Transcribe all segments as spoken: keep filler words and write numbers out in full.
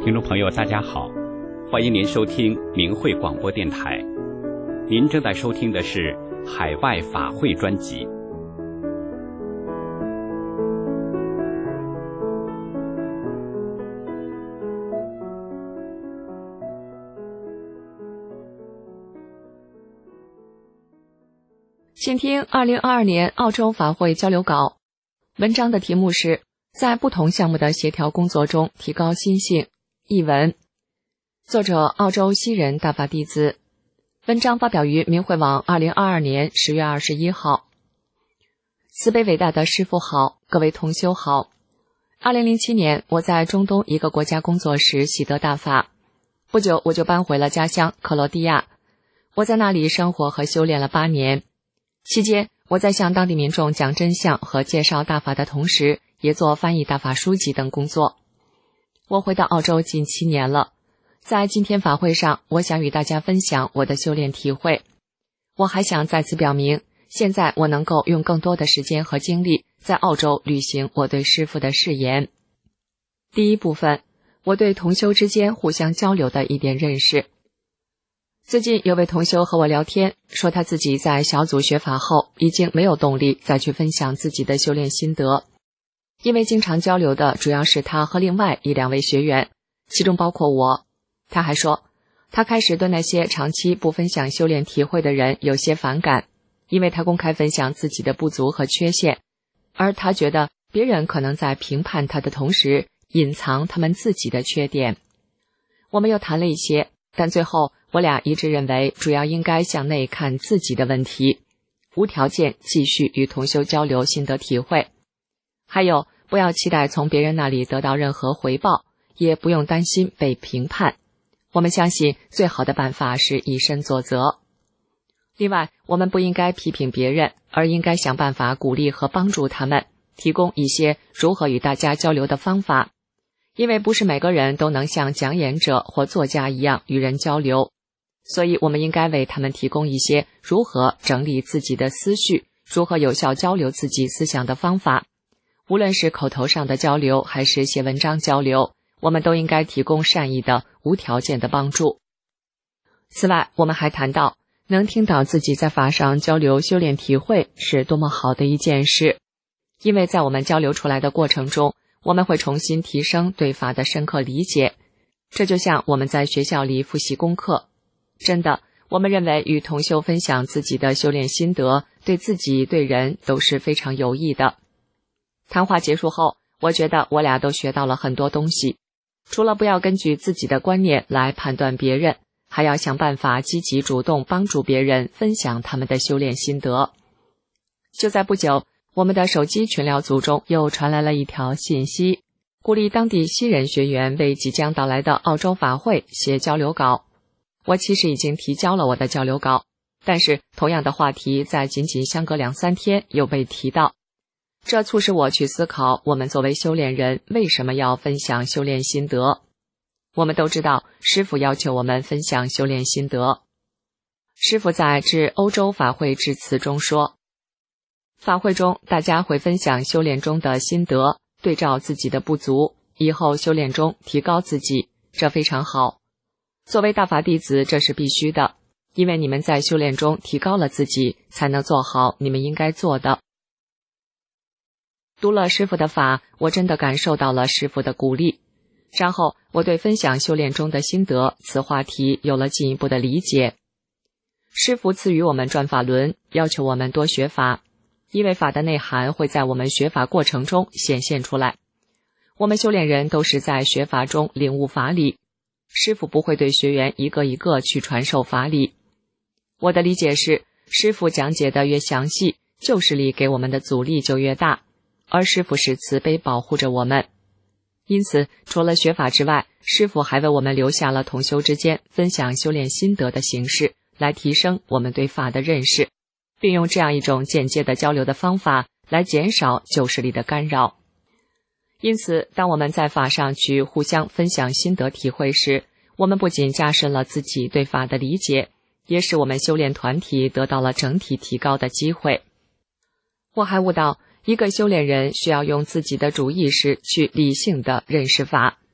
听众朋友大家好，欢迎您收听明慧广播电台。您正在收听的是海外法会专辑。 请听二零二二年澳洲法会交流稿，文章的题目是在不同项目的协调工作中提高心性。译文，作者澳洲西人大法弟子，文章发表于明慧网二零二二年十月二十一号。慈悲伟大的师父好，各位同修好。二零零七年我在中东一个国家工作时喜得大法，不久我就搬回了家乡克罗地亚。我在那里生活和修炼了八年，期间我在向当地民众讲真相和介绍大法的同时，也做翻译大法书籍等工作。我回到澳洲近七年了，在今天法会上，我想与大家分享我的修炼体会。我还想再次表明，现在我能够用更多的时间和精力在澳洲履行我对师父的誓言。第一部分，我对同修之间互相交流的一点认识。最近有位同修和我聊天，说他自己在小组学法后已经没有动力再去分享自己的修炼心得，因为经常交流的主要是他和另外一两位学员，其中包括我。他还说，他开始对那些长期不分享修炼体会的人有些反感，因为他公开分享自己的不足和缺陷，而他觉得别人可能在评判他的同时隐藏他们自己的缺点。我们又谈了一些，但最后我俩一致认为主要应该向内看自己的问题，无条件继续与同修交流心得体会。还有，不要期待从别人那里得到任何回报，也不用担心被评判。我们相信最好的办法是以身作则。另外，我们不应该批评别人，而应该想办法鼓励和帮助他们，提供一些如何与大家交流的方法。因为不是每个人都能像讲演者或作家一样与人交流，所以我们应该为他们提供一些如何整理自己的思绪，如何有效交流自己思想的方法。无论是口头上的交流还是写文章交流，我们都应该提供善意的、无条件的帮助。此外，我们还谈到，能听到自己在法上交流修炼体会是多么好的一件事，因为在我们交流出来的过程中，我们会重新提升对法的深刻理解。这就像我们在学校里复习功课。真的，我们认为与同修分享自己的修炼心得，对自己对人都是非常有益的。谈话结束后，我觉得我俩都学到了很多东西。除了不要根据自己的观念来判断别人，还要想办法积极主动帮助别人分享他们的修炼心得。就在不久，我们的手机群聊组中又传来了一条信息，鼓励当地西人学员为即将到来的澳洲法会写交流稿。我其实已经提交了我的交流稿，但是同样的话题在仅仅相隔两三天又被提到，这促使我去思考，我们作为修炼人为什么要分享修炼心得。我们都知道，师父要求我们分享修炼心得。师父在致欧洲法会致辞中说，法会中大家会分享修炼中的心得，对照自己的不足，以后修炼中提高自己，这非常好。作为大法弟子，这是必须的，因为你们在修炼中提高了自己，才能做好你们应该做的。读了师父的法，我真的感受到了师父的鼓励。然后我对分享修炼中的心得此话题有了进一步的理解。师父赐予我们转法轮，要求我们多学法，因为法的内涵会在我们学法过程中显现出来。我们修炼人都是在学法中领悟法理，师父不会对学员一个一个去传授法理。我的理解是，师父讲解的越详细，旧势力给我们的阻力就越大，而师父是慈悲保护着我们。因此，除了学法之外，师父还为我们留下了同修之间分享修炼心得的形式，来提升我们对法的认识，并用这样一种间接的交流的方法来减少旧势力的干扰。因此，当我们在法上去互相分享心得体会时，我们不仅加深了自己对法的理解，也使我们修炼团体得到了整体提高的机会。我还悟到，一个修炼人需要用自己的主意识去理性的认识法，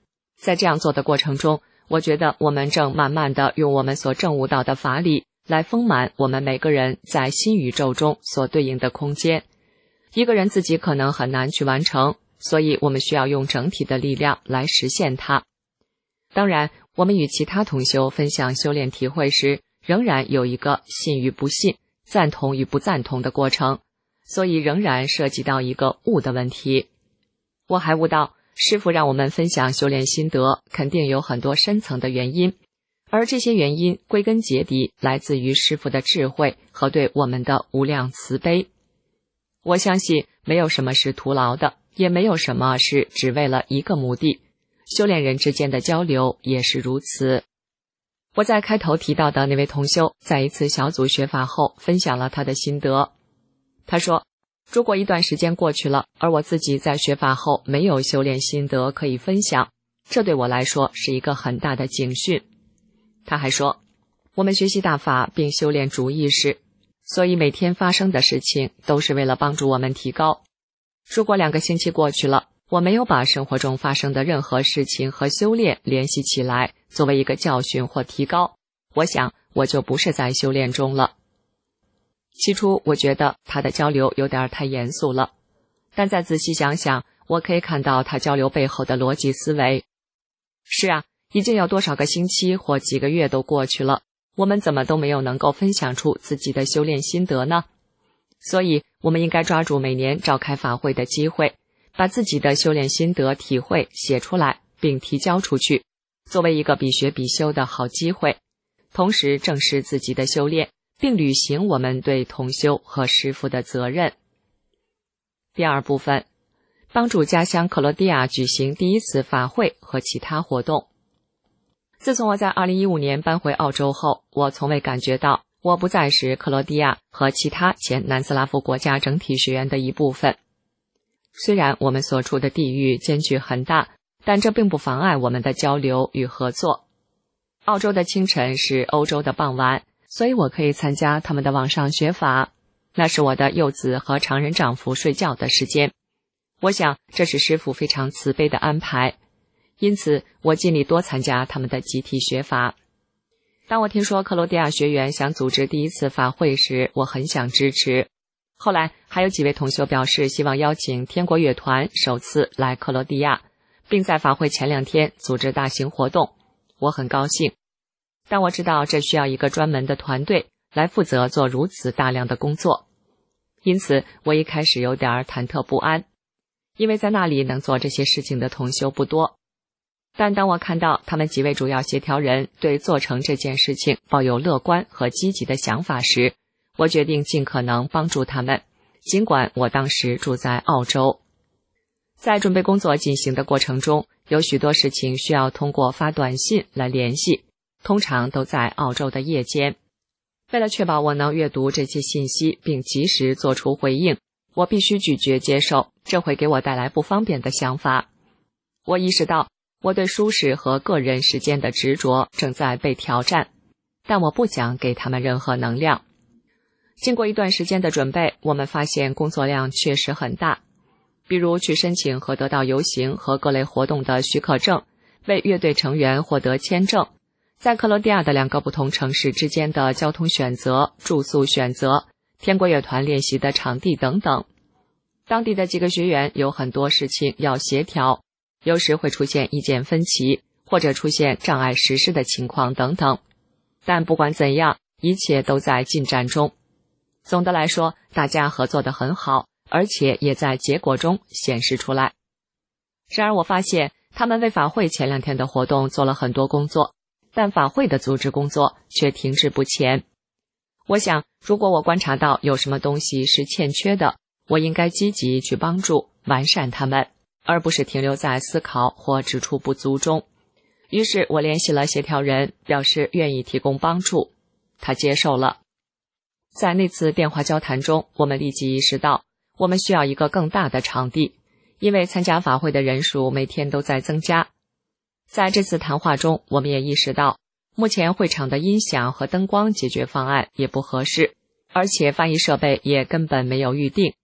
在这样做的过程中，我觉得我们正慢慢地用我们所证悟到的法理来丰满我们每个人在新宇宙中所对应的空间。一个人自己可能很难去完成，所以我们需要用整体的力量来实现它。当然，我们与其他同修分享修炼体会时，仍然有一个信与不信、赞同与不赞同的过程，所以仍然涉及到一个悟的问题。我还悟到，师父让我们分享修炼心得，肯定有很多深层的原因，而这些原因归根结底来自于师父的智慧和对我们的无量慈悲。我相信没有什么是徒劳的，也没有什么是只为了一个目的，修炼人之间的交流也是如此。我在开头提到的那位同修，在一次小组学法后分享了他的心得。他说，如果一段时间过去了，而我自己在学法后没有修炼心得可以分享，这对我来说是一个很大的警讯。他还说，我们学习大法并修炼主意识，所以每天发生的事情都是为了帮助我们提高。如果两个星期过去了，我没有把生活中发生的任何事情和修炼联系起来，作为一个教训或提高，我想我就不是在修炼中了。起初我觉得他的交流有点太严肃了，但再仔细想想，我可以看到他交流背后的逻辑思维。是啊，已经有多少个星期或几个月都过去了，我们怎么都没有能够分享出自己的修炼心得呢？所以我们应该抓住每年召开法会的机会，把自己的修炼心得体会写出来并提交出去，作为一个比学比修的好机会，同时正视自己的修炼，并履行我们对同修和师父的责任。第二部分，帮助家乡克罗地亚举行第一次法会和其他活动。自从我在二零一五年搬回澳洲后，我从未感觉到我不再是克罗地亚和其他前南斯拉夫国家整体学员的一部分。虽然我们所处的地域间距很大，但这并不妨碍我们的交流与合作。澳洲的清晨是欧洲的傍晚，所以我可以参加他们的网上学法，那是我的幼子和常人丈夫睡觉的时间。我想这是师父非常慈悲的安排，因此我尽力多参加他们的集体学法。当我听说克罗地亚学员想组织第一次法会时，我很想支持。后来还有几位同修表示希望邀请天国乐团首次来克罗地亚，并在法会前两天组织大型活动，我很高兴。但我知道这需要一个专门的团队来负责做如此大量的工作，因此我一开始有点忐忑不安，因为在那里能做这些事情的同修不多。但当我看到他们几位主要协调人对做成这件事情抱有乐观和积极的想法时，我决定尽可能帮助他们，尽管我当时住在澳洲。在准备工作进行的过程中，有许多事情需要通过发短信来联系，通常都在澳洲的夜间。为了确保我能阅读这些信息并及时做出回应，我必须拒绝接受这会给我带来不方便的想法。我意识到我对舒适和个人时间的执着正在被挑战，但我不想给他们任何能量。经过一段时间的准备，我们发现工作量确实很大，比如去申请和得到游行和各类活动的许可证，为乐队成员获得签证，在克罗地亚的两个不同城市之间的交通选择、住宿选择、天国乐团练习的场地等等。当地的几个学员有很多事情要协调，有时会出现意见分歧，或者出现障碍实施的情况等等。但不管怎样，一切都在进展中。总的来说，大家合作得很好，而且也在结果中显示出来。然而我发现，他们为法会前两天的活动做了很多工作，但法会的组织工作却停滞不前。我想，如果我观察到有什么东西是欠缺的，我应该积极去帮助完善它们，而不是停留在思考或指出不足中。于是我联系了协调人，表示愿意提供帮助，他接受了。在那次电话交谈中，我们立即意识到我们需要一个更大的场地，因为参加法会的人数每天都在增加。在这次谈话中，我们也意识到目前会场的音响和灯光解决方案也不合适，而且翻译设备也根本没有预定。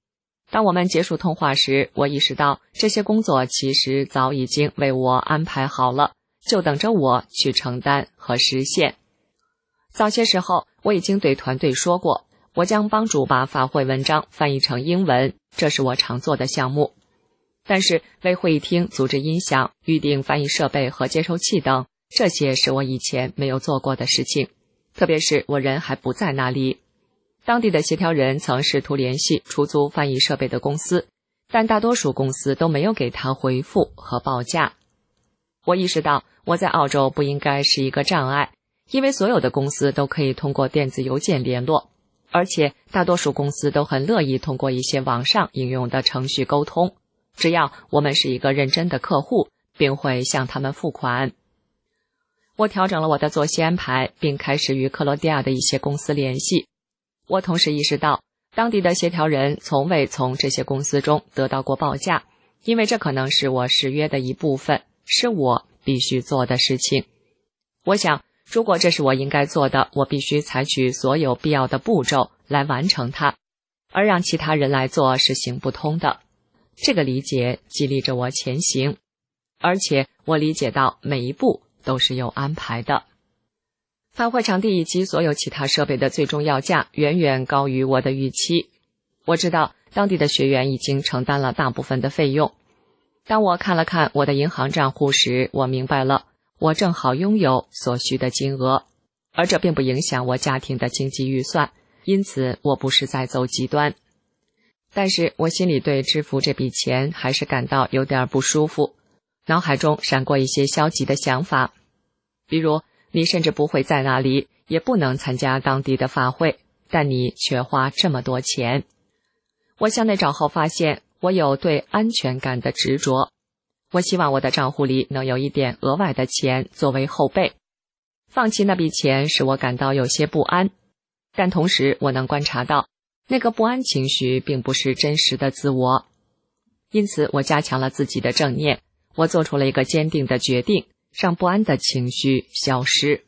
当我们结束通话时，我意识到这些工作其实早已经为我安排好了，就等着我去承担和实现。早些时候，我已经对团队说过，我将帮助把法会文章翻译成英文，这是我常做的项目。但是为会议厅组织音响、预定翻译设备和接收器等，这些是我以前没有做过的事情，特别是我人还不在那里。当地的协调人曾试图联系出租翻译设备的公司，但大多数公司都没有给他回复和报价。我意识到我在澳洲不应该是一个障碍，因为所有的公司都可以通过电子邮件联络，而且大多数公司都很乐意通过一些网上应用的程序沟通，只要我们是一个认真的客户，并会向他们付款。我调整了我的作息安排，并开始与克罗地亚的一些公司联系。我同时意识到，当地的协调人从未从这些公司中得到过报价，因为这可能是我誓约的一部分，是我必须做的事情。我想，如果这是我应该做的，我必须采取所有必要的步骤来完成它，而让其他人来做是行不通的。这个理解激励着我前行，而且我理解到每一步都是有安排的。法会场地以及所有其他设备的最终要价远远高于我的预期。我知道当地的学员已经承担了大部分的费用。当我看了看我的银行账户时，我明白了，我正好拥有所需的金额，而这并不影响我家庭的经济预算，因此我不是在走极端。但是我心里对支付这笔钱还是感到有点不舒服，脑海中闪过一些消极的想法，比如你甚至不会在那里，也不能参加当地的法会，但你却花这么多钱。我向内找后发现，我有对安全感的执着。我希望我的账户里能有一点额外的钱作为后备。放弃那笔钱使我感到有些不安，但同时我能观察到，那个不安情绪并不是真实的自我。因此我加强了自己的正念，我做出了一个坚定的决定，让不安的情绪消失。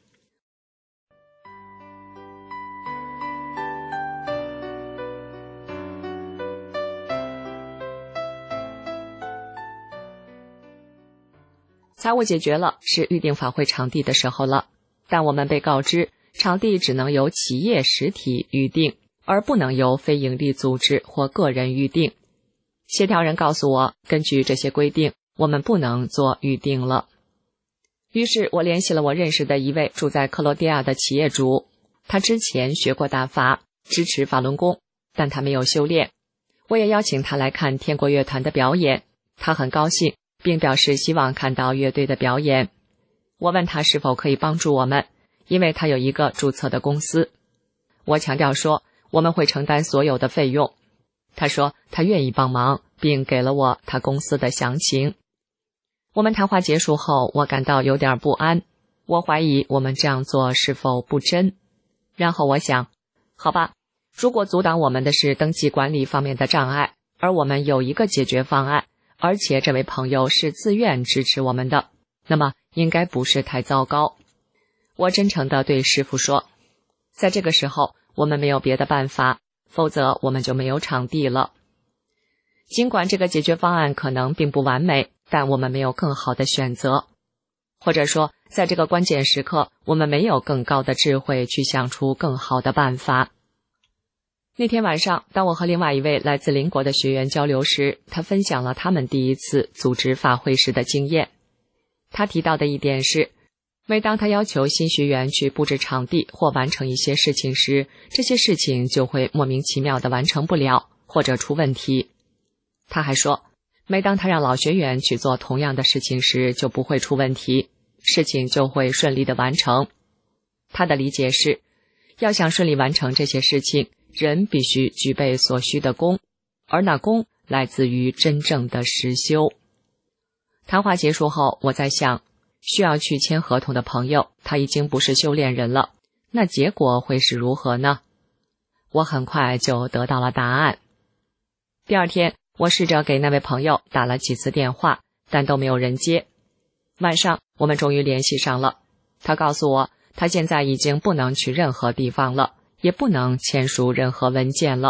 财务解决了，是预定法会场地的时候了，但我们被告知场地只能由企业实体预定，而不能由非营利组织或个人预定。协调人告诉我，根据这些规定，我们不能做预定了。于是我联系了我认识的一位住在克罗地亚的企业主，他之前学过大法，支持法轮功，但他没有修炼。我也邀请他来看天国乐团的表演，他很高兴，并表示希望看到乐队的表演。我问他是否可以帮助我们，因为他有一个注册的公司。我强调说，我们会承担所有的费用。他说他愿意帮忙，并给了我他公司的详情。我们谈话结束后，我感到有点不安，我怀疑我们这样做是否不真。然后我想，好吧，如果阻挡我们的是登记管理方面的障碍，而我们有一个解决方案，而且这位朋友是自愿支持我们的，那么应该不是太糟糕。我真诚地对师父说，在这个时候我们没有别的办法，否则我们就没有场地了。尽管这个解决方案可能并不完美，但我们没有更好的选择，或者说在这个关键时刻，我们没有更高的智慧去想出更好的办法。那天晚上，当我和另外一位来自邻国的学员交流时，他分享了他们第一次组织法会时的经验。他提到的一点是，每当他要求新学员去布置场地或完成一些事情时，这些事情就会莫名其妙地完成不了，或者出问题。他还说，每当他让老学员去做同样的事情时，就不会出问题，事情就会顺利地完成。他的理解是，要想顺利完成这些事情，人必须具备所需的功，而那功来自于真正的实修。谈话结束后，我在想，需要去签合同的朋友，他已经不是修炼人了，那结果会是如何呢？我很快就得到了答案。第二天，我试着给那位朋友打了几次电话，但都没有人接。晚上，我们终于联系上了。他告诉我，他现在已经不能去任何地方了，也不能签署任何文件了，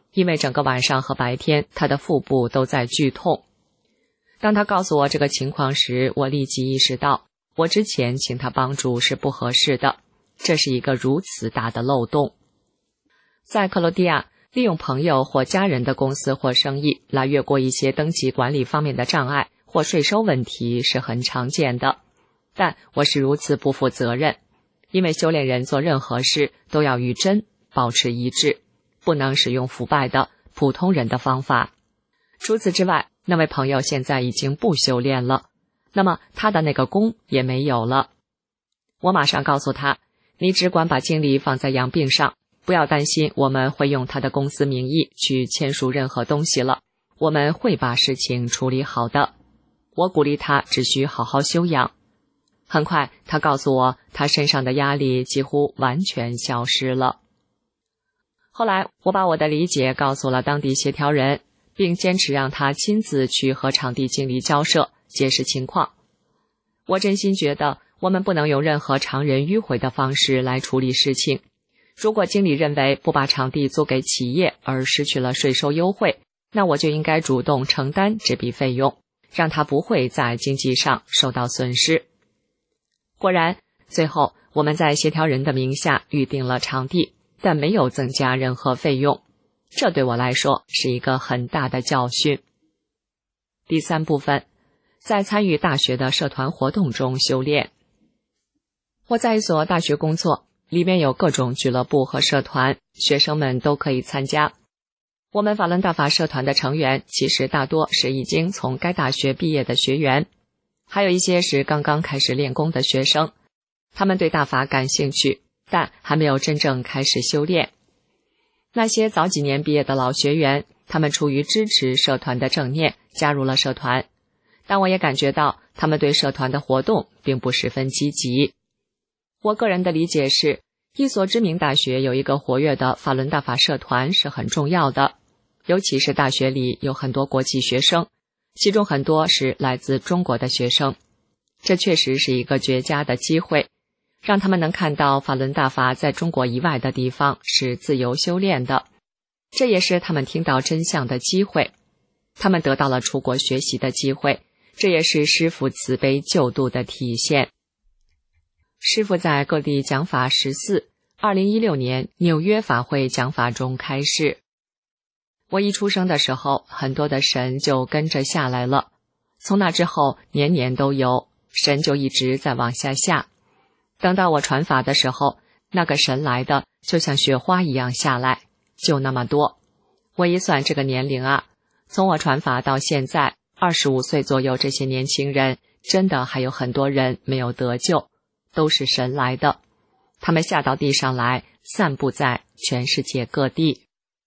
因为整个晚上和白天他的腹部都在剧痛。当他告诉我这个情况时，我立即意识到，我之前请他帮助是不合适的，这是一个如此大的漏洞。在克罗地亚，利用朋友或家人的公司或生意来越过一些登记管理方面的障碍或税收问题是很常见的，但我是如此不负责任，因为修炼人做任何事都要与真保持一致，不能使用腐败的普通人的方法。除此之外，那位朋友现在已经不修炼了，那么他的那个功也没有了。我马上告诉他，你只管把精力放在养病上，不要担心我们会用他的公司名义去签署任何东西了，我们会把事情处理好的。我鼓励他只需好好休养。很快他告诉我，他身上的压力几乎完全消失了。后来我把我的理解告诉了当地协调人，并坚持让他亲自去和场地经理交涉，解释情况。我真心觉得我们不能用任何常人迂回的方式来处理事情。如果经理认为不把场地租给企业而失去了税收优惠，那我就应该主动承担这笔费用，让他不会在经济上受到损失。果然，最后我们在协调人的名下预定了场地，但没有增加任何费用。这对我来说是一个很大的教训。第三部分，在参与大学的社团活动中修炼。我在一所大学工作，里面有各种俱乐部和社团，学生们都可以参加。我们法伦大法社团的成员其实大多是已经从该大学毕业的学员，还有一些是刚刚开始练功的学生，他们对大法感兴趣，但还没有真正开始修炼。那些早几年毕业的老学员，他们出于支持社团的正念加入了社团，但我也感觉到他们对社团的活动并不十分积极。我个人的理解是，一所知名大学有一个活跃的法伦大法社团是很重要的，尤其是大学里有很多国际学生，其中很多是来自中国的学生。这确实是一个绝佳的机会，让他们能看到法伦大法在中国以外的地方是自由修炼的，这也是他们听到真相的机会。他们得到了出国学习的机会，这也是师父慈悲救度的体现。师父在各地讲法十四，二零一六年纽约法会讲法中开示。我一出生的时候，很多的神就跟着下来了，从那之后年年都有，神就一直在往下下。等到我传法的时候，那个神来的就像雪花一样下来，就那么多。我一算这个年龄啊，从我传法到现在二十五岁左右，这些年轻人真的还有很多人没有得救，都是神来的，他们下到地上来，散布在全世界各地。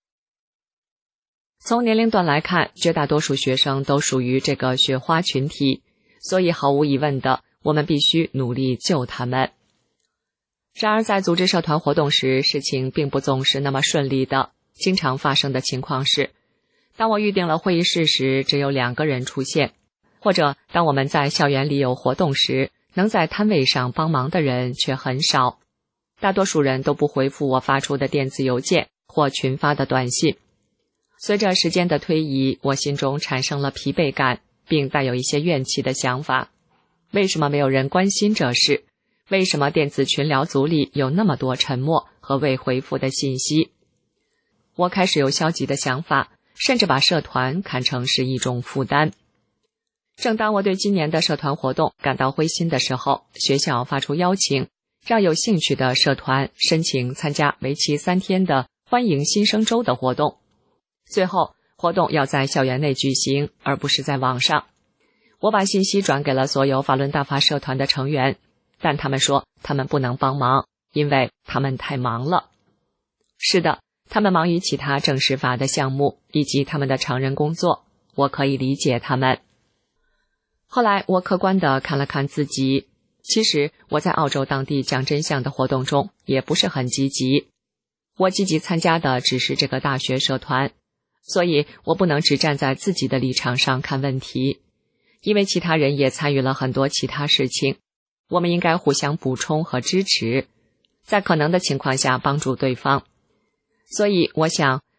从年龄段来看，绝大多数学生都属于这个雪花群体，所以毫无疑问的，我们必须努力救他们。然而在组织社团活动时，事情并不总是那么顺利的。经常发生的情况是，当我预定了会议室时，只有两个人出现，或者当我们在校园里有活动时，能在摊位上帮忙的人却很少。大多数人都不回复我发出的电子邮件或群发的短信。随着时间的推移，我心中产生了疲惫感，并带有一些怨气的想法。为什么没有人关心这事？为什么电子群聊组里有那么多沉默和未回复的信息？我开始有消极的想法，甚至把社团看成是一种负担。正当我对今年的社团活动感到灰心的时候，学校发出邀请，让有兴趣的社团申请参加为期三天的欢迎新生周的活动。最后，活动要在校园内举行，而不是在网上。我把信息转给了所有法伦大法社团的成员，但他们说他们不能帮忙，因为他们太忙了。是的，他们忙于其他正式法的项目以及他们的常人工作，我可以理解他们。后来我客观地看了看自己，其实我在澳洲当地讲真相的活动中也不是很积极。我积极参加的只是这个大学社团，所以我不能只站在自己的立场上看问题，因为其他人也参与了很多其他事情。我们应该互相补充和支持，在可能的情况下帮助对方。所以我想，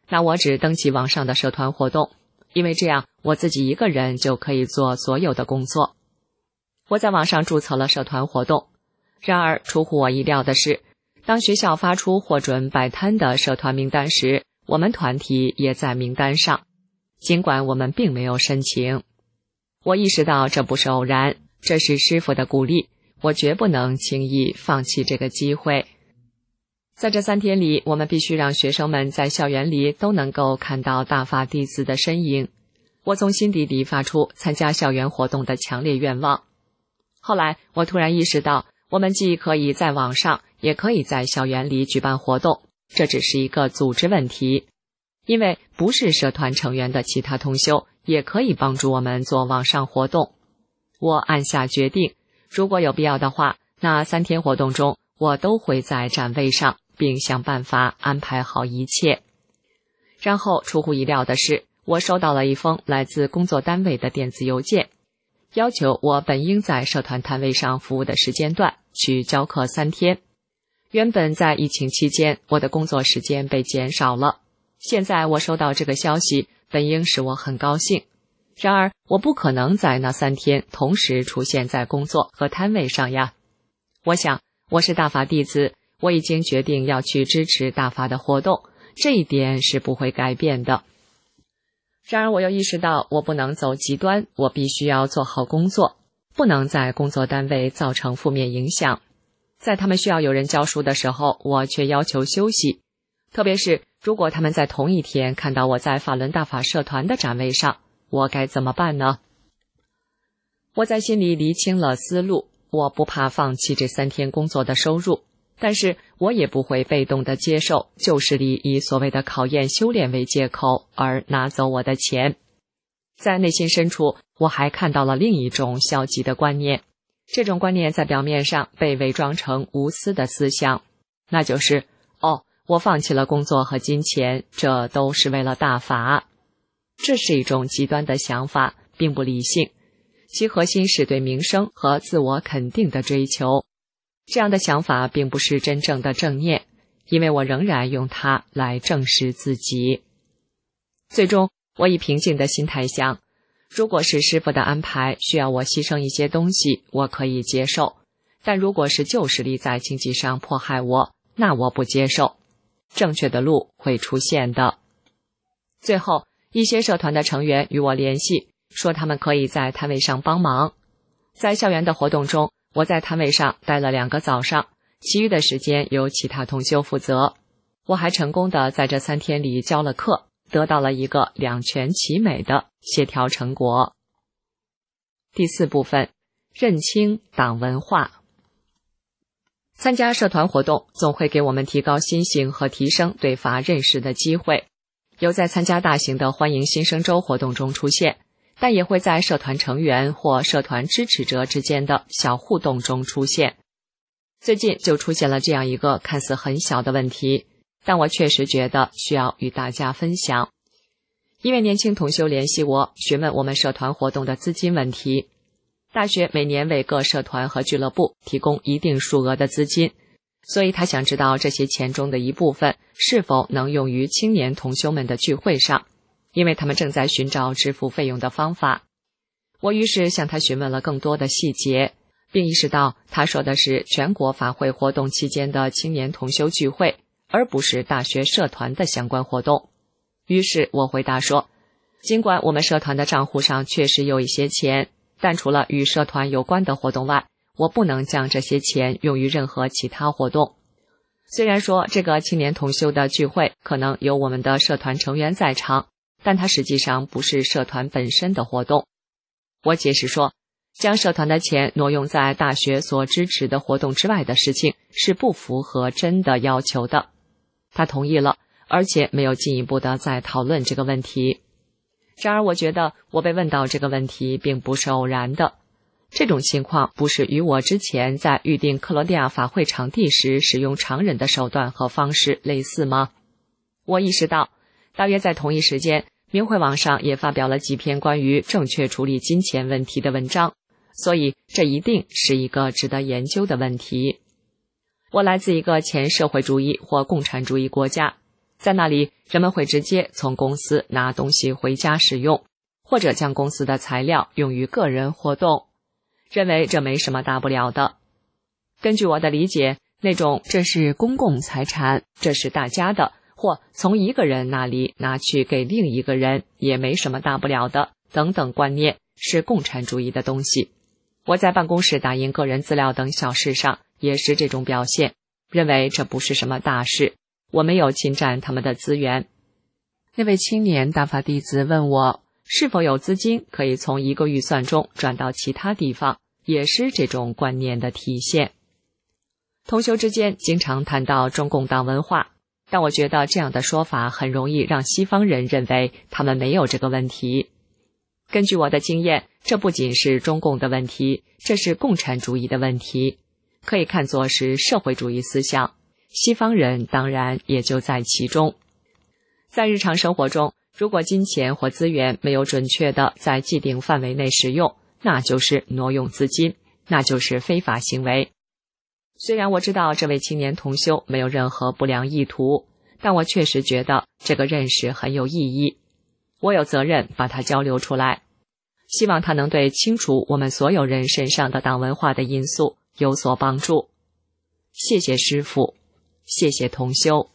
那我只登记网上的社团活动，因为这样我自己一个人就可以做所有的工作。我在网上注册了社团活动，然而出乎我意料的是，当学校发出获准摆摊的社团名单时，我们团体也在名单上，尽管我们并没有申请。我意识到这不是偶然，这是师父的鼓励，我绝不能轻易放弃这个机会。在这三天里，我们必须让学生们在校园里都能够看到大法弟子的身影。我从心底里发出参加校园活动的强烈愿望。后来我突然意识到，我们既可以在网上，也可以在校园里举办活动，这只是一个组织问题。因为不是社团成员的其他同修也可以帮助我们做网上活动。我暗下决定，如果有必要的话，那三天活动中我都会在展位上，并想办法安排好一切。然后出乎意料的是，我收到了一封来自工作单位的电子邮件，要求我本应在社团摊位上服务的时间段去教课三天。原本在疫情期间，我的工作时间被减少了，现在我收到这个消息，本应使我很高兴。然而我不可能在那三天同时出现在工作和摊位上呀。我想，我是大法弟子，我已经决定要去支持大法的活动，这一点是不会改变的。然而我又意识到，我不能走极端，我必须要做好工作，不能在工作单位造成负面影响。在他们需要有人教书的时候，我却要求休息。特别是如果他们在同一天看到我在法轮大法社团的展位上，我该怎么办呢？我在心里厘清了思路，我不怕放弃这三天工作的收入，但是我也不会被动地接受旧势力以所谓的考验修炼为借口而拿走我的钱。在内心深处，我还看到了另一种消极的观念，这种观念在表面上被伪装成无私的思想，那就是哦，我放弃了工作和金钱，这都是为了大法。这是一种极端的想法，并不理性，其核心是对名声和自我肯定的追求。这样的想法并不是真正的正念，因为我仍然用它来证实自己。最终，我以平静的心态想，如果是师父的安排需要我牺牲一些东西，我可以接受，但如果是旧势力在经济上迫害我，那我不接受。正确的路会出现的。最后，一些社团的成员与我联系，说他们可以在摊位上帮忙。在校园的活动中，我在摊位上待了两个早上，其余的时间由其他同修负责。我还成功的在这三天里教了课，得到了一个两全其美的协调成果。第四部分，认清党文化。参加社团活动总会给我们提高心性和提升对法认识的机会，有在参加大型的欢迎新生周活动中出现，但也会在社团成员或社团支持者之间的小互动中出现。最近就出现了这样一个看似很小的问题，但我确实觉得需要与大家分享。一位年轻同修联系我，询问我们社团活动的资金问题。大学每年为各社团和俱乐部提供一定数额的资金，所以他想知道这些钱中的一部分是否能用于青年同修们的聚会上，因为他们正在寻找支付费用的方法。我于是向他询问了更多的细节，并意识到他说的是全国法会活动期间的青年同修聚会，而不是大学社团的相关活动。于是我回答说，尽管我们社团的账户上确实有一些钱，但除了与社团有关的活动外，我不能将这些钱用于任何其他活动。虽然说这个青年同修的聚会可能有我们的社团成员在场，但它实际上不是社团本身的活动。我解释说，将社团的钱挪用在大学所支持的活动之外的事情是不符合真的要求的。他同意了，而且没有进一步的再讨论这个问题。然而我觉得我被问到这个问题并不是偶然的，这种情况不是与我之前在预定克罗地亚法会场地时使用常人的手段和方式类似吗？我意识到，大约在同一时间，明慧网上也发表了几篇关于正确处理金钱问题的文章，所以这一定是一个值得研究的问题。我来自一个前社会主义或共产主义国家， 在那里，人们会直接从公司拿东西回家使用，或者将公司的材料用于个人活动，认为这没什么大不了的。根据我的理解，那种这是公共财产，这是大家的，或从一个人那里拿去给另一个人也没什么大不了的等等观念，是共产主义的东西。我在办公室打印个人资料等小事上也是这种表现，认为这不是什么大事，我没有侵占他们的资源。那位青年大法弟子问我，是否有资金可以从一个预算中转到其他地方，也是这种观念的体现。同修之间经常谈到中共党文化，但我觉得这样的说法很容易让西方人认为他们没有这个问题。根据我的经验，这不仅是中共的问题，这是共产主义的问题，可以看作是社会主义思想，西方人当然也就在其中。在日常生活中，如果金钱或资源没有准确的在既定范围内使用，那就是挪用资金，那就是非法行为。虽然我知道这位青年同修没有任何不良意图，但我确实觉得这个认识很有意义，我有责任把它交流出来，希望它能对清除我们所有人身上的党文化的因素有所帮助。谢谢师父，谢谢同修。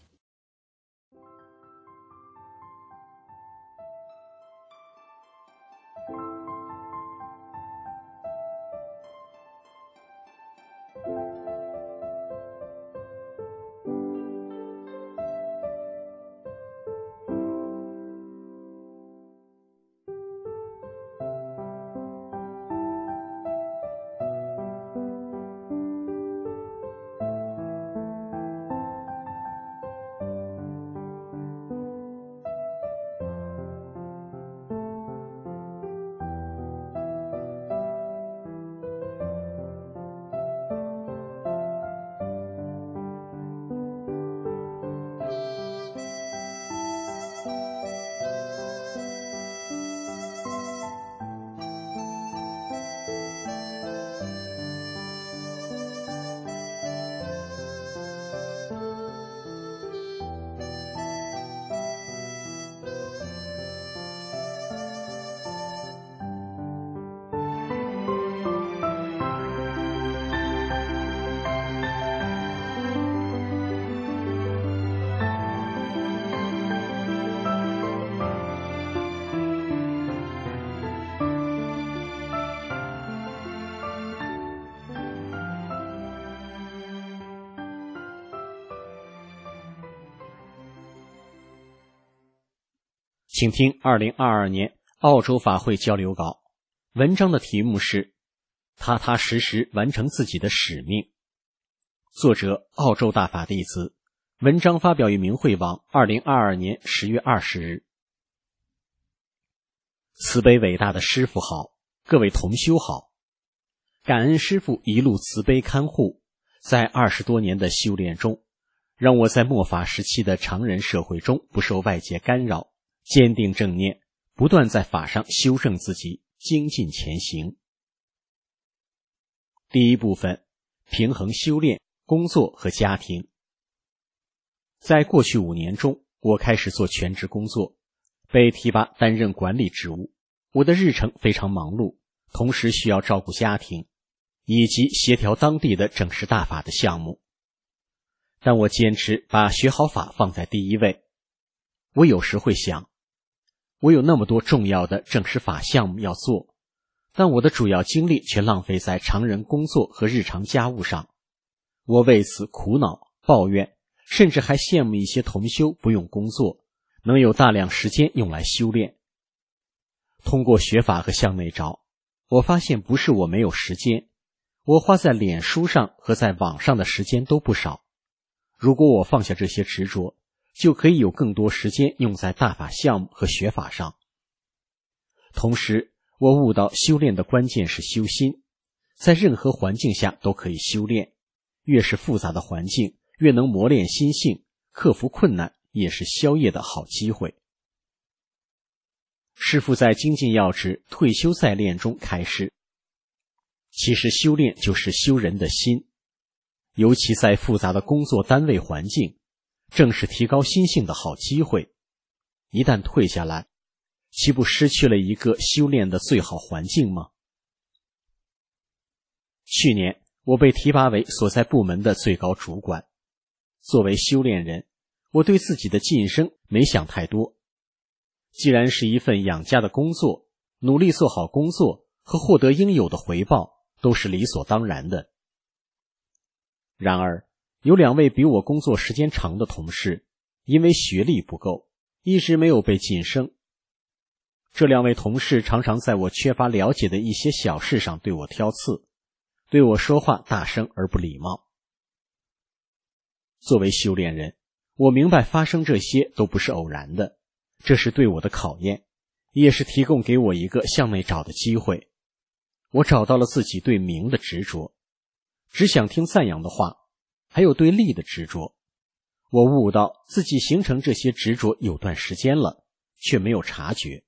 请听二零二二年澳洲法会交流稿，文章的题目是踏踏实实完成自己的使命。作者澳洲大法弟子，文章发表于明慧网二零二二年十月二十日。慈悲伟大的师父好，各位同修好，感恩师父一路慈悲看护，在二十多年的修炼中，让我在末法时期的常人社会中不受外界干扰，坚定正念，不断在法上修正自己，精进前行。第一部分，平衡修炼、工作和家庭。在过去五年中，我开始做全职工作，被提拔担任管理职务。我的日程非常忙碌，同时需要照顾家庭，以及协调当地的整实大法的项目。但我坚持把学好法放在第一位。我有时会想，我有那么多重要的整实法项目要做，但我的主要精力却浪费在常人工作和日常家务上。我为此苦恼、抱怨，甚至还羡慕一些同修不用工作，能有大量时间用来修炼。通过学法和向内找，我发现不是我没有时间，我花在脸书上和在网上的时间都不少。如果我放下这些执着，就可以有更多时间用在大法项目和学法上。同时，我悟到修炼的关键是修心，在任何环境下都可以修炼，越是复杂的环境，越能磨练心性，克服困难也是消业的好机会。师父在精进要旨退休再练中开示，其实修炼就是修人的心，尤其在复杂的工作单位环境， 正是提高心性的好机会。一旦退下来，岂不失去了一个修炼的最好环境吗？去年我被提拔为所在部门的最高主管。作为修炼人，我对自己的晋升没想太多。既然是一份养家的工作，努力做好工作和获得应有的回报都是理所当然的。然而，有两位比我工作时间长的同事，因为学历不够，一直没有被晋升。这两位同事常常在我缺乏了解的一些小事上对我挑刺，对我说话大声而不礼貌。作为修炼人，我明白发生这些都不是偶然的，这是对我的考验，也是提供给我一个向内找的机会。我找到了自己对名的执着，只想听赞扬的话，还有对利的执着。我悟到自己形成这些执着有段时间了，却没有察觉。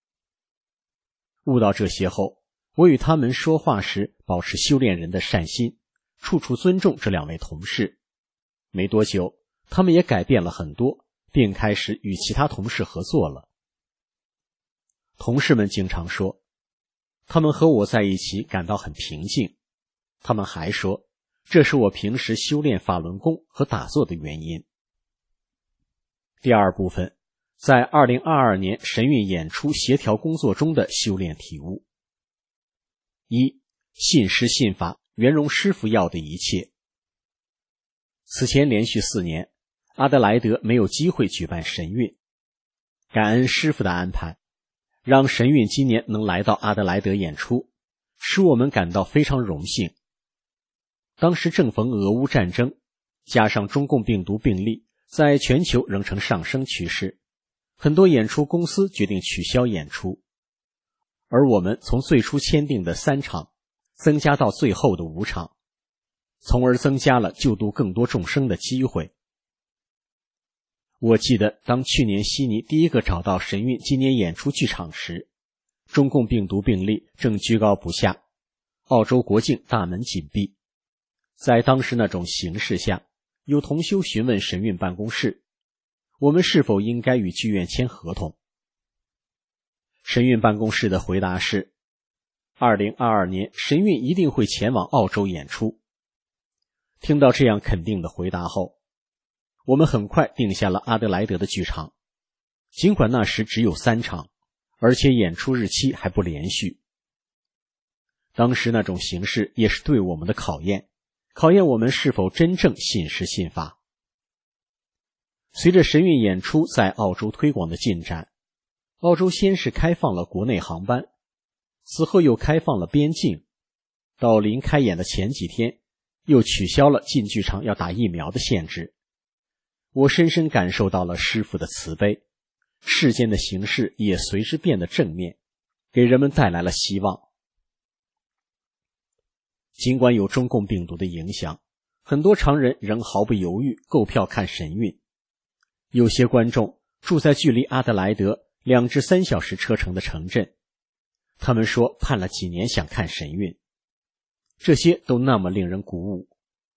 悟到这些后，我与他们说话时保持修炼人的善心，处处尊重这两位同事。没多久，他们也改变了很多，并开始与其他同事合作了。同事们经常说，他们和我在一起感到很平静。他们还说，这是我平时修炼法轮功和打坐的原因。第二部分，在二零二二年神韵演出协调工作中的修炼体悟。一、信师信法，圆融师傅要的一切。此前连续四年，阿德莱德没有机会举办神韵。感恩师傅的安排，让神韵今年能来到阿德莱德演出，使我们感到非常荣幸。当时正逢俄乌战争，加上中共病毒病例在全球仍呈上升趋势，很多演出公司决定取消演出，而我们从最初签订的三场增加到最后的五场，从而增加了救度更多众生的机会。我记得当去年悉尼第一个找到神韵今年演出剧场时，中共病毒病例正居高不下，澳洲国境大门紧闭。在当时那种形势下，有同修询问神韵办公室，我们是否应该与剧院签合同。神韵办公室的回答是，二零二二年神韵一定会前往澳洲演出。听到这样肯定的回答后，我们很快定下了阿德莱德的剧场，尽管那时只有三场，而且演出日期还不连续。当时那种形势也是对我们的考验，考验我们是否真正信师信法。随着神韵演出在澳洲推广的进展，澳洲先是开放了国内航班，此后又开放了边境，到临开演的前几天，又取消了进剧场要打疫苗的限制。我深深感受到了师父的慈悲，世间的形势也随之变得正面，给人们带来了希望。尽管有中共病毒的影响，很多常人仍毫不犹豫购票看神韵。有些观众住在距离阿德莱德两至三小时车程的城镇，他们说盼了几年想看神韵，这些都那么令人鼓舞。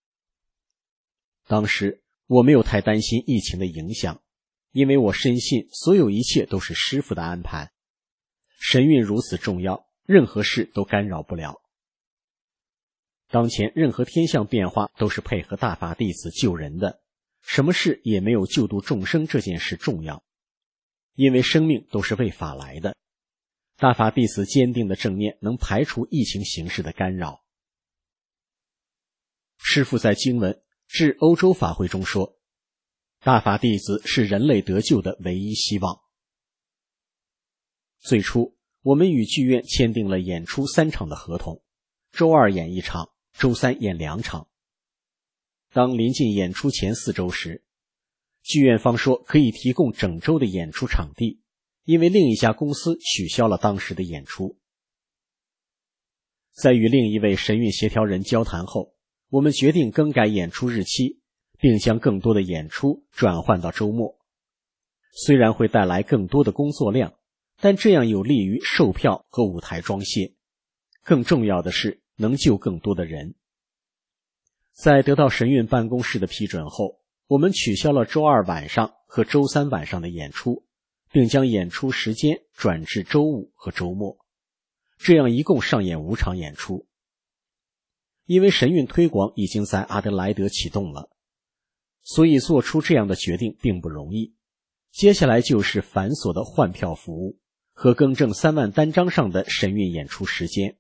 当时我没有太担心疫情的影响，因为我深信所有一切都是师父的安排。神韵如此重要，任何事都干扰不了。当前任何天象变化都是配合大法弟子救人的，什么事也没有救度众生这件事重要，因为生命都是为法来的。大法弟子坚定的正念能排除疫情形势的干扰。师父在经文致欧洲法会中说，大法弟子是人类得救的唯一希望。最初我们与剧院签订了演出三场的合同，周二演一场，周三演两场。当临近演出前四周时，剧院方说可以提供整周的演出场地，因为另一家公司取消了当时的演出。在与另一位神韵协调人交谈后，我们决定更改演出日期，并将更多的演出转换到周末。虽然会带来更多的工作量，但这样有利于售票和舞台装卸。更重要的是能救更多的人。在得到神韵办公室的批准后， 我们取消了周二晚上和周三晚上的演出，并将演出时间转至周五和周末，这样一共上演五场演出。因为神韵推广已经在阿德莱德启动了，所以做出这样的决定并不容易。接下来就是繁琐的换票服务和更正三万单张上的神韵演出时间。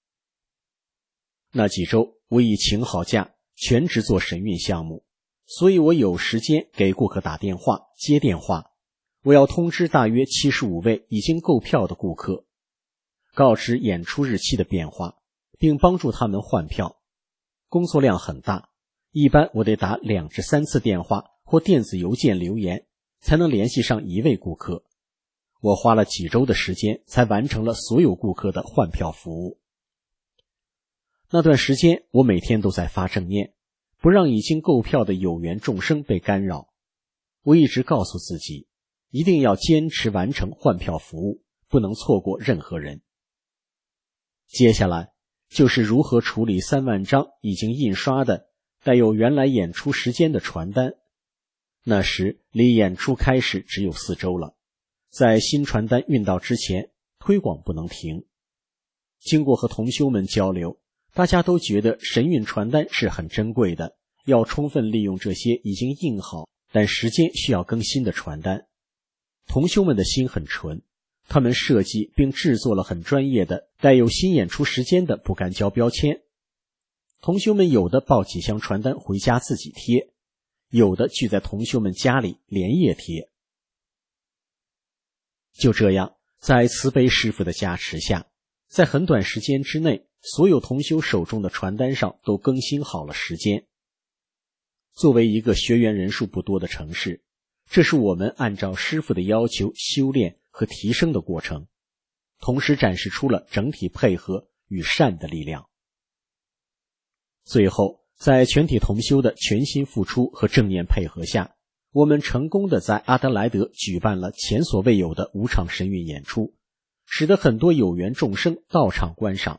那几周我已请好假，全职做神韵项目，所以我有时间给顾客打电话、接电话。我要通知大约七十五位已经购票的顾客，告知演出日期的变化，并帮助他们换票。工作量很大，一般我得打两至三次电话或电子邮件留言，才能联系上一位顾客。我花了几周的时间才完成了所有顾客的换票服务。那段时间我每天都在发正念，不让已经购票的有缘众生被干扰。我一直告诉自己，一定要坚持完成换票服务，不能错过任何人。接下来就是如何处理三万张已经印刷的带有原来演出时间的传单。那时离演出开始只有四周了，在新传单运到之前，推广不能停。经过和同修们交流，大家都觉得神韵传单是很珍贵的，要充分利用这些已经印好但时间需要更新的传单。同修们的心很纯，他们设计并制作了很专业的带有新演出时间的不干胶标签。同修们有的抱几箱传单回家自己贴，有的聚在同修们家里连夜贴。就这样，在慈悲师父的加持下，在很短时间之内，所有同修手中的传单上都更新好了时间。作为一个学员人数不多的城市，这是我们按照师父的要求修炼和提升的过程，同时展示出了整体配合与善的力量。最后，在全体同修的全心付出和正念配合下，我们成功地在阿德莱德举办了前所未有的五场神韵演出，使得很多有缘众生到场观赏。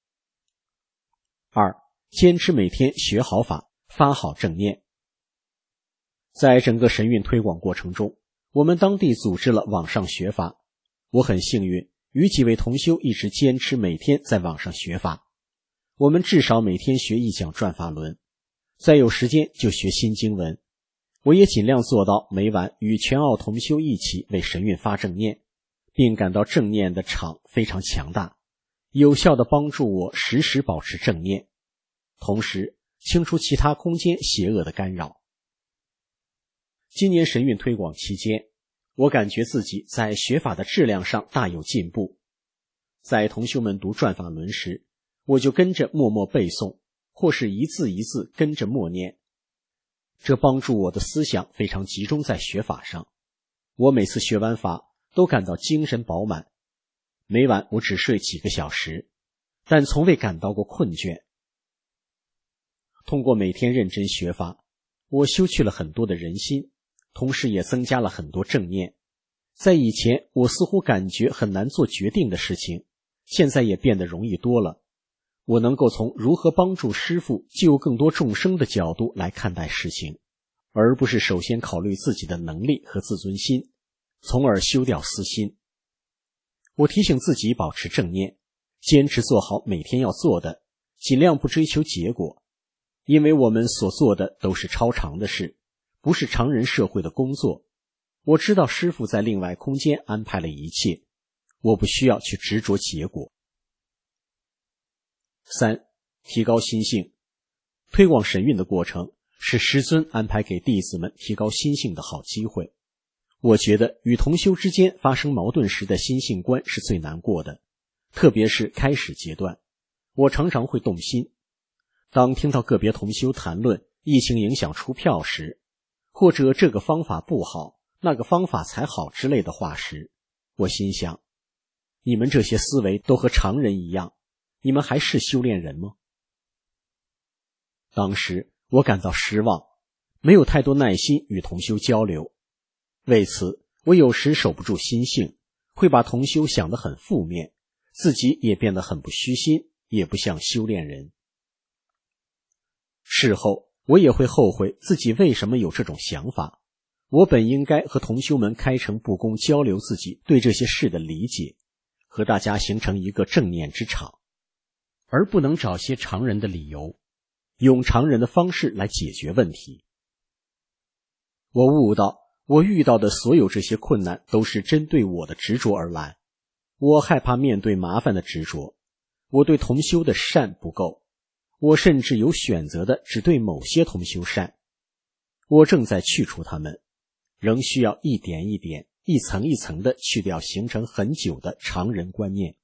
二、坚持每天学好法，发好正念。在整个神韵推广过程中，我们当地组织了网上学法。我很幸运，与几位同修一直坚持每天在网上学法。我们至少每天学一讲转法轮，再有时间就学新经文。我也尽量做到每晚与全澳同修一起为神韵发正念，并感到正念的场非常强大，有效地帮助我时时保持正念，同时清除其他空间邪恶的干扰。今年神韵推广期间，我感觉自己在学法的质量上大有进步。在同修们读转法轮时，我就跟着默默背诵，或是一字一字跟着默念，这帮助我的思想非常集中在学法上。我每次学完法都感到精神饱满，每晚我只睡几个小时，但从未感到过困倦。通过每天认真学法，我修去了很多的人心，同时也增加了很多正念。在以前我似乎感觉很难做决定的事情，现在也变得容易多了。我能够从如何帮助师父救更多众生的角度来看待事情，而不是首先考虑自己的能力和自尊心，从而修掉私心。我提醒自己保持正念，坚持做好每天要做的，尽量不追求结果，因为我们所做的都是超常的事，不是常人社会的工作。我知道师父在另外空间安排了一切，我不需要去执着结果。三、提高心性。推广神韵的过程是师尊安排给弟子们提高心性的好机会。我觉得与同修之间发生矛盾时的心性关是最难过的，特别是开始阶段，我常常会动心。当听到个别同修谈论疫情影响出票时，或者这个方法不好，那个方法才好之类的话时，我心想，你们这些思维都和常人一样，你们还是修炼人吗？当时我感到失望，没有太多耐心与同修交流。为此，我有时守不住心性，会把同修想得很负面，自己也变得很不虚心，也不像修炼人。事后， 我也会后悔自己为什么有这种想法。我本应该和同修们开诚布公交流自己对这些事的理解，和大家形成一个正念之场，而不能找些常人的理由，用常人的方式来解决问题。我悟到，我遇到的所有这些困难都是针对我的执着而来。我害怕面对麻烦的执着，我对同修的善不够，我甚至有选择的只对某些同修善。我正在去除它们，仍需要一点一点、一层一层的去掉形成很久的常人观念。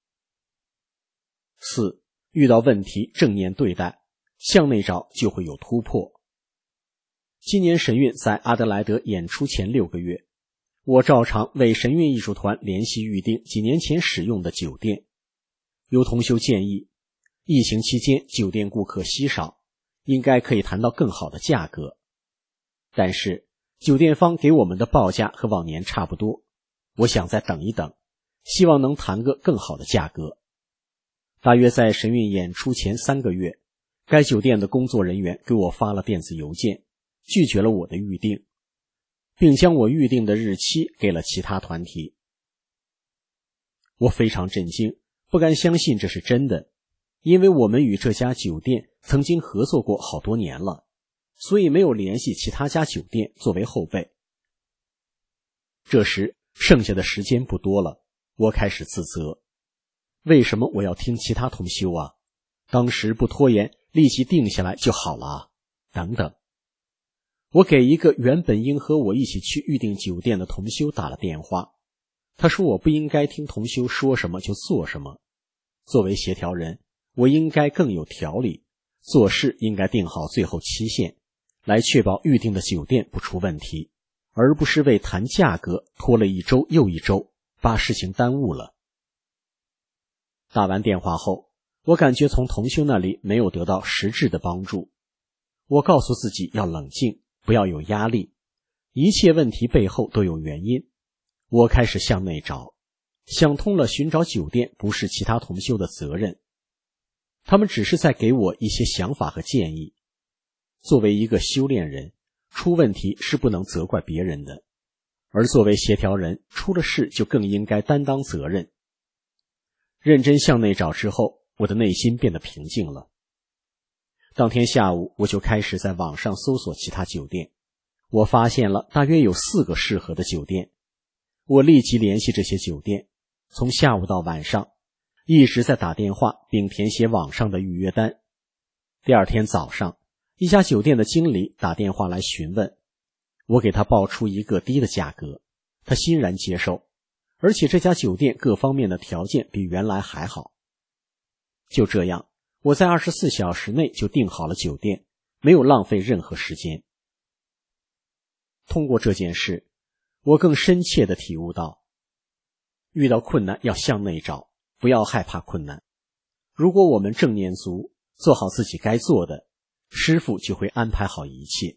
四、遇到问题正念对待，向内找就会有突破。今年神韵在阿德莱德演出前六个月，我照常为神韵艺术团联系预定几年前使用的酒店。有同修建议，疫情期间酒店顾客稀少，应该可以谈到更好的价格。但是酒店方给我们的报价和往年差不多，我想再等一等，希望能谈个更好的价格。大约在神韵演出前三个月，该酒店的工作人员给我发了电子邮件，拒绝了我的预定，并将我预定的日期给了其他团体。我非常震惊，不敢相信这是真的，因为我们与这家酒店曾经合作过好多年了，所以没有联系其他家酒店作为后备。这时剩下的时间不多了，我开始自责，为什么我要听其他同修啊？当时不拖延，立即定下来就好了啊，等等。我给一个原本应和我一起去预定酒店的同修打了电话，他说我不应该听同修说什么就做什么，作为协调人，我应该更有条理，做事应该定好最后期限，来确保预定的酒店不出问题，而不是为谈价格拖了一周又一周，把事情耽误了。打完电话后，我感觉从同修那里没有得到实质的帮助。我告诉自己要冷静，不要有压力，一切问题背后都有原因。我开始向内找，想通了，寻找酒店不是其他同修的责任，他们只是在给我一些想法和建议。作为一个修炼人，出问题是不能责怪别人的，而作为协调人，出了事就更应该担当责任。认真向内找之后，我的内心变得平静了。当天下午，我就开始在网上搜索其他酒店，我发现了大约有四个适合的酒店。我立即联系这些酒店，从下午到晚上一直在打电话并填写网上的预约单。第二天早上，一家酒店的经理打电话来询问，我给他报出一个低的价格，他欣然接受，而且这家酒店各方面的条件比原来还好。就这样，我在二十四小时内就订好了酒店，没有浪费任何时间。通过这件事，我更深切地体悟到，遇到困难要向内找，不要害怕困难。如果我们正念足，做好自己该做的，师父就会安排好一切。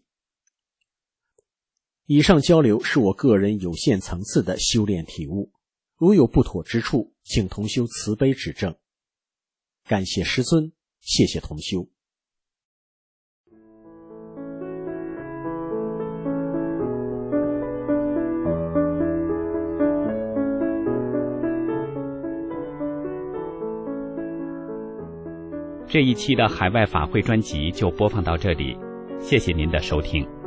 以上交流是我个人有限层次的修炼体悟，如有不妥之处，请同修慈悲指正。感谢师尊，谢谢同修。 这一期的海外法会专辑就播放到这里，谢谢您的收听。